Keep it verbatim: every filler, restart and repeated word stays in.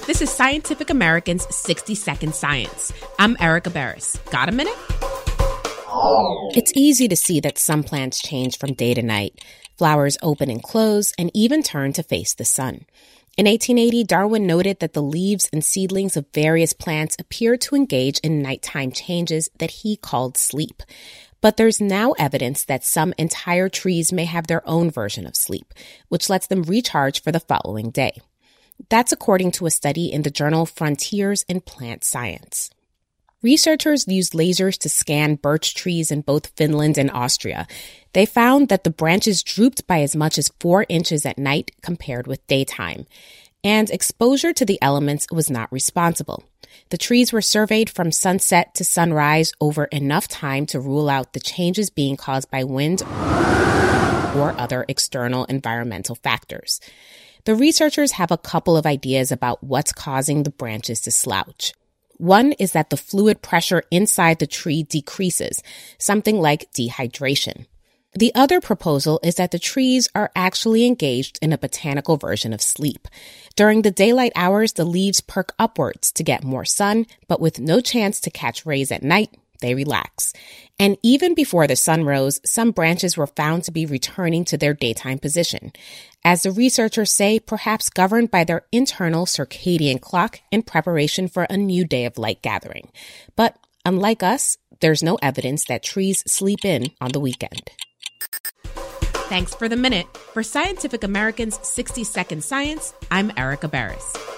This is Scientific American's sixty second Science. I'm Erica Barris. Got a minute? It's easy to see that some plants change from day to night. Flowers open and close and even turn to face the sun. In eighteen eighty, Darwin noted that the leaves and seedlings of various plants appeared to engage in nighttime changes that he called sleep. But there's now evidence that some entire trees may have their own version of sleep, which lets them recharge for the following day. That's according to a study in the journal Frontiers in Plant Science. Researchers used lasers to scan birch trees in both Finland and Austria. They found that the branches drooped by as much as four inches at night compared with daytime. And exposure to the elements was not responsible. The trees were surveyed from sunset to sunrise over enough time to rule out the changes being caused by wind or other external environmental factors. The researchers have a couple of ideas about what's causing the branches to slouch. One is that the fluid pressure inside the tree decreases, something like dehydration. The other proposal is that the trees are actually engaged in a botanical version of sleep. During the daylight hours, the leaves perk upwards to get more sun, but with no chance to catch rays at night, they relax. And even before the sun rose, some branches were found to be returning to their daytime position. As the researchers say, perhaps governed by their internal circadian clock in preparation for a new day of light gathering. But unlike us, there's no evidence that trees sleep in on the weekend. Thanks for the minute. For Scientific American's sixty second Science, I'm Erica Barris.